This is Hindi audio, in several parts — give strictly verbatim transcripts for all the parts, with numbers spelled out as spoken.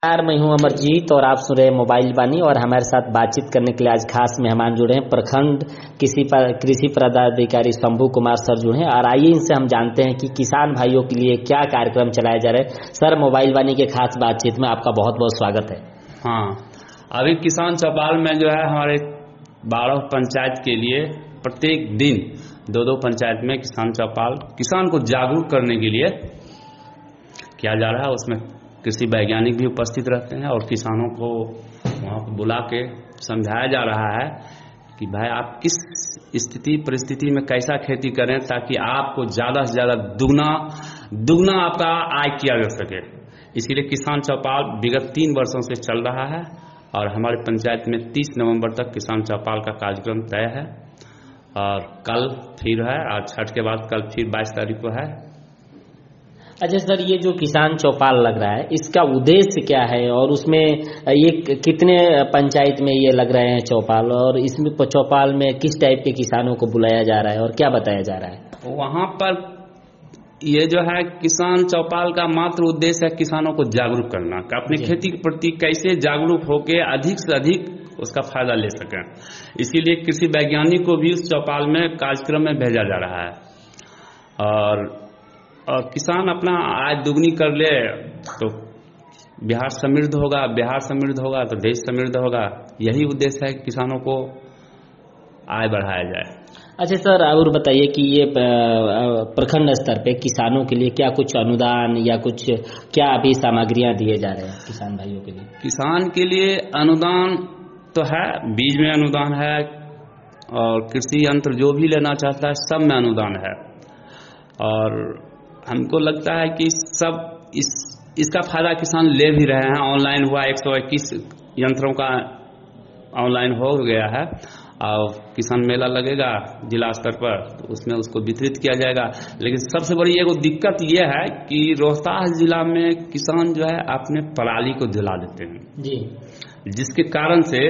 यार मैं हूं अमरजीत और आप सुन रहे हैं मोबाइल बानी। और हमारे साथ बातचीत करने के लिए आज खास मेहमान जुड़े हैं प्रखंड कृषि कृषि पदाधिकारी शंभू कुमार सर जुड़े हैं। और आइए इनसे हम जानते हैं कि किसान भाइयों के लिए क्या कार्यक्रम चलाए जा रहे हैं। सर, मोबाइल बानी के खास बातचीत में आपका बहुत बहुत स्वागत है। हाँ, अभी किसान चौपाल में जो है हमारे बारह पंचायत के लिए प्रत्येक दिन दो दो पंचायत में किसान चौपाल किसान को जागरूक करने के लिए किया जा रहा है। उसमें कृषि वैज्ञानिक भी उपस्थित रहते हैं और किसानों को वहाँ पर बुला के समझाया जा रहा है कि भाई आप किस स्थिति परिस्थिति में कैसा खेती करें ताकि आपको ज़्यादा से ज़्यादा दुगना दुगना आपका आय किया जा सके। इसीलिए किसान चौपाल विगत तीन वर्षों से चल रहा है और हमारे पंचायत में तीस नवंबर तक किसान चौपाल का कार्यक्रम तय है। और कल फिर है, आज छठ के बाद कल फिर बाईस तारीख को है। अच्छा सर, ये जो किसान चौपाल लग रहा है इसका उद्देश्य क्या है और उसमें ये कितने पंचायत में ये लग रहे हैं चौपाल, और इसमें चौपाल में किस टाइप के किसानों को बुलाया जा रहा है और क्या बताया जा रहा है? वहाँ पर ये जो है किसान चौपाल का मात्र उद्देश्य है किसानों को जागरूक करना, अपनी खेती के प्रति कैसे जागरूक होकर अधिक से अधिक उसका फायदा ले सकें। इसीलिए कृषि वैज्ञानिक को भी उस चौपाल में कार्यक्रम में भेजा जा रहा है। और और किसान अपना आय दुगनी कर ले तो बिहार समृद्ध होगा, बिहार समृद्ध होगा तो देश समृद्ध होगा। यही उद्देश्य है कि किसानों को आय बढ़ाया जाए। अच्छा सर, और बताइए कि ये प्रखंड स्तर पे किसानों के लिए क्या कुछ अनुदान या कुछ क्या अभी सामग्रियां दिए जा रहे हैं किसान भाइयों के लिए? किसान के लिए अनुदान तो है, बीज में अनुदान है और कृषि यंत्र जो भी लेना चाहता है सब में अनुदान है। और हमको लगता है कि सब इस इसका फायदा किसान ले भी रहे हैं। ऑनलाइन हुआ, एक सौ इक्कीस यंत्रों का ऑनलाइन हो गया है और किसान मेला लगेगा जिला स्तर पर, तो उसमें उसको वितरित किया जाएगा। लेकिन सबसे बड़ी एगो दिक्कत ये है कि रोहतास जिला में किसान जो है अपने पराली को जला देते हैं जी, जिसके जिसके कारण से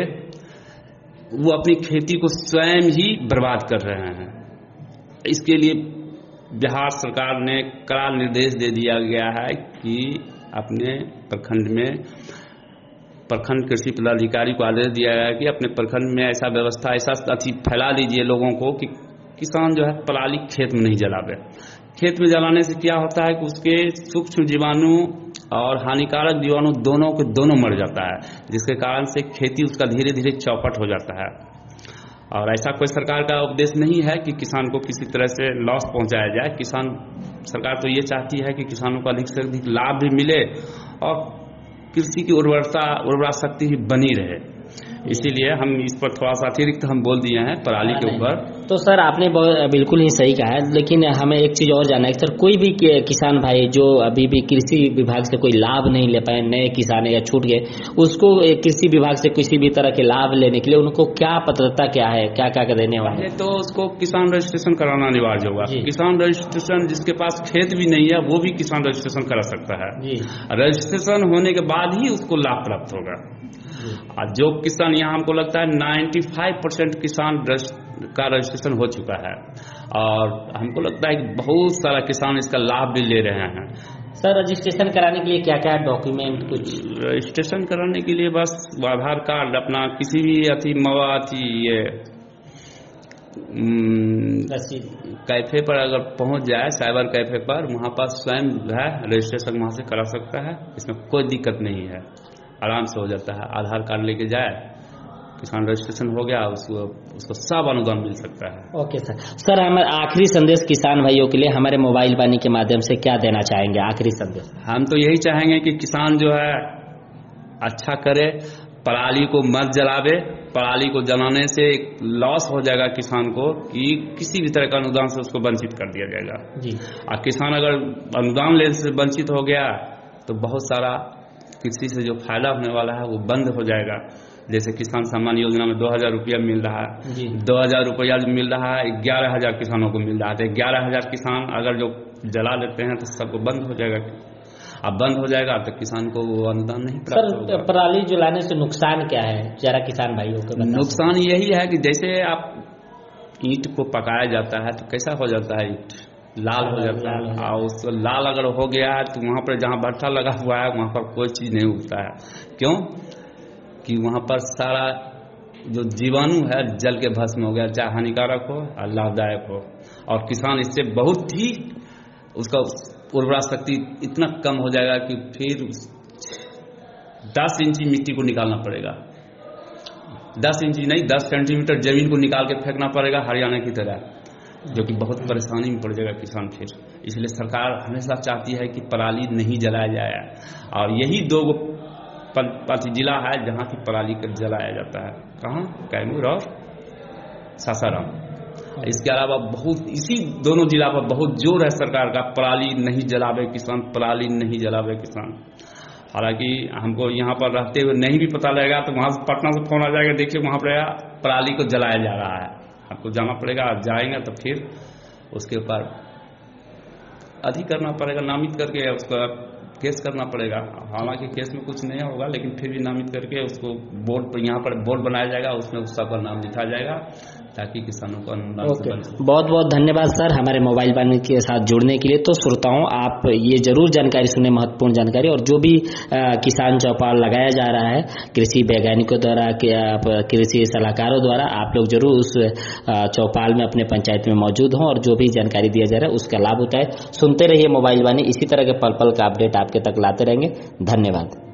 वो अपनी खेती को स्वयं ही बर्बाद कर रहे हैं। इसके लिए बिहार सरकार ने कड़ा निर्देश दे दिया गया है कि अपने प्रखंड में प्रखंड कृषि पदाधिकारी को आदेश दिया गया है कि अपने प्रखंड में ऐसा व्यवस्था ऐसा अति फैला दीजिए लोगों को कि किसान जो है पराली खेत में नहीं जलावे। खेत में जलाने से क्या होता है कि उसके सूक्ष्म जीवाणु और हानिकारक जीवाणु दोनों के दोनों मर जाता है, जिसके कारण से खेती उसका धीरे धीरे चौपट हो जाता है। और ऐसा कोई सरकार का उपदेश नहीं है कि किसान को किसी तरह से लॉस पहुंचाया जाए। किसान सरकार तो ये चाहती है कि किसानों को अधिक से अधिक लाभ भी मिले और कृषि की उर्वरता उर्वरा शक्ति भी बनी रहे। इसीलिए हम इस पर थोड़ा सा अतिरिक्त हम बोल दिए हैं पराली के ऊपर। तो सर आपने बिल्कुल ही सही कहा है, लेकिन हमें एक चीज और जानना है सर, कोई भी किसान भाई जो अभी भी कृषि विभाग से कोई लाभ नहीं ले पाए, नए किसान है या छूट गए, उसको कृषि विभाग से किसी भी तरह के लाभ लेने के लिए उनको क्या पात्रता क्या है, क्या क्या देने वाले? तो उसको किसान रजिस्ट्रेशन कराना अनिवार्य होगा। किसान रजिस्ट्रेशन जिसके पास खेत भी नहीं है वो भी किसान रजिस्ट्रेशन करा सकता है। रजिस्ट्रेशन होने के बाद ही उसको लाभ प्राप्त होगा। और जो किसान, यहाँ हमको लगता है पचानवे परसेंट किसान का रजिस्ट्रेशन हो चुका है और हमको लगता है कि बहुत सारा किसान इसका लाभ भी ले रहे हैं। सर रजिस्ट्रेशन कराने के लिए क्या क्या डॉक्यूमेंट? कुछ रजिस्ट्रेशन कराने के लिए बस आधार कार्ड, अपना किसी भी अथी मवा अथी ये कैफे पर अगर पहुंच जाए, साइबर कैफे पर, वहाँ पर स्वयं है रजिस्ट्रेशन वहाँ से करा सकता है। इसमें कोई दिक्कत नहीं है, आराम से हो जाता है। आधार कार्ड लेके जाए, किसान रजिस्ट्रेशन हो गया, उसको उसको सब अनुदान मिल सकता है। Okay sir. सर हमारे आखिरी संदेश किसान भाइयों के लिए हमारे मोबाइल बानी के माध्यम से क्या देना चाहेंगे? आखिरी संदेश हम तो यही चाहेंगे कि किसान जो है अच्छा करे, पराली को मत जलावे। पराली को जलाने से लॉस हो जाएगा किसान को कि किसी भी तरह का अनुदान से उसको वंचित कर दिया जाएगा जी। और किसान अगर अनुदान लेने से वंचित हो गया तो बहुत सारा कृषि से जो फायदा होने वाला है वो बंद हो जाएगा। जैसे किसान सम्मान योजना में दो हजार रुपया मिल रहा है, दो हजार रुपया मिल रहा है, ग्यारह हजार किसानों को मिल रहा है। तो ग्यारह हजार किसान अगर जो जला लेते हैं तो सबको बंद हो जाएगा। अब बंद हो जाएगा तो किसान को वो अनुदान नहीं प्राप्त होगा। सर पराली जलाने से नुकसान क्या है, जरा किसान भाइयों को? नुकसान यही है कि जैसे आप ईंट को पकाया जाता है तो कैसा हो जाता है ईंट, लाल हो जाता है, और उस लाल अगर हो गया है तो वहाँ पर जहाँ भट्ठा लगा हुआ है वहाँ पर कोई चीज़ नहीं उगता है। क्यों? कि वहाँ पर सारा जो जीवाणु है जल के भस्म हो गया, चाहे हानिकारक हो और लाभदायक हो, और किसान इससे बहुत ही उसका उर्वरा शक्ति इतना कम हो जाएगा कि फिर दस इंची मिट्टी को निकालना पड़ेगा, दस इंची नहीं दस सेंटीमीटर जमीन को निकाल के फेंकना पड़ेगा हरियाणा की तरह, जो कि बहुत परेशानी में पड़ जाएगा किसान फिर। इसलिए सरकार हमेशा चाहती है कि पराली नहीं जलाया जाए, और यही दो पांच जिला है जहाँ की पराली कर जलाया जाता है, कहाँ? कैमूर और सासाराम। इसके अलावा बहुत इसी दोनों जिला पर बहुत जोर है सरकार का, पराली नहीं जलावे किसान, पराली नहीं जलावे किसान। हालांकि हमको यहाँ पर रहते हुए नहीं भी पता लगेगा तो वहाँ से पटना से फोन आ जाएगा, देखिए वहाँ पर पराली को जलाया जा रहा है, आपको जाना पड़ेगा, आप जाएंगे तो फिर उसके ऊपर अधिक करना पड़ेगा, नामित करके उसका केस करना पड़ेगा। हालांकि केस में कुछ नहीं होगा, लेकिन फिर भी नामित करके उसको बोर्ड पर यहाँ पर बोर्ड बनाया जाएगा, उसमें उसका पर नाम लिखा जाएगा ताकि किसानों को अनुदान से बन सके। बहुत बहुत धन्यवाद सर हमारे मोबाइल वाणी के साथ जुड़ने के लिए। तो श्रोताओं, आप ये जरूर जानकारी सुने, महत्वपूर्ण जानकारी, और जो भी आ, किसान चौपाल लगाया जा रहा है कृषि वैज्ञानिकों द्वारा, कृषि सलाहकारों द्वारा, आप लोग जरूर उस चौपाल में अपने पंचायत में मौजूद हों और जो भी जानकारी दिया जा रहा है उसका लाभ उठाएं। सुनते रहिए मोबाइल वाणी, इसी तरह के पल पल का अपडेट आपके तक लाते रहेंगे। धन्यवाद।